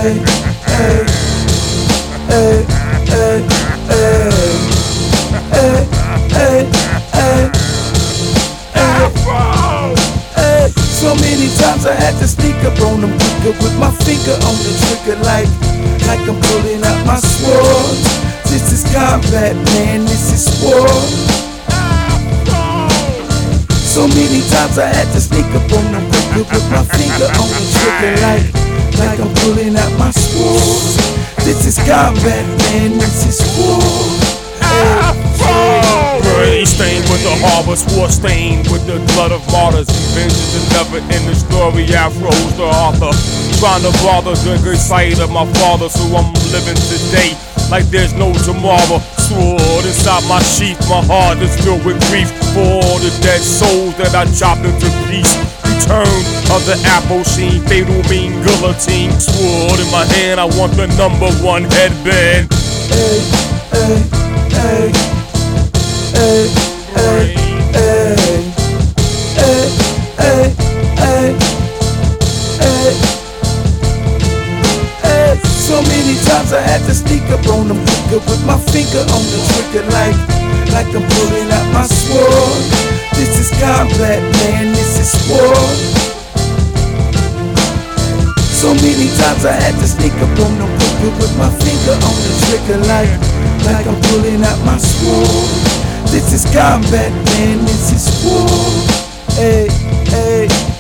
hey, hey, hey, hey, hey, hey, hey. So many times I had to sneak up on them quicker with my finger on the trigger like I'm pulling out my sword. This is combat, man, this is war. So many times I had to sneak up on them quicker with my finger on the trigger like I'm pulling out my sword. This is combat, man, this is war. Brain stained with the harbor, war stained with the blood of martyrs. Vengeance is never in the story. Afro's the author, trying to bother the good sight of my father. So I'm living today like there's no tomorrow. Sword inside my sheath, my heart is filled with grief for all the dead souls that I chopped into peace. Return of the apple sheen, fatal mean guillotine. Sword in my hand, I want the #1 headband. Hey, hey, hey, hey, hey, hey, hey, hey, hey, hey, hey. So many times I had to sneak up on them quicker with my finger on the trigger like I'm pulling out my sword. This is combat, man, this is war. So many times I had to sneak up on them quicker with my finger on the trigger like I'm pulling out my sword. This is combat, man, this is war. Hey, hey.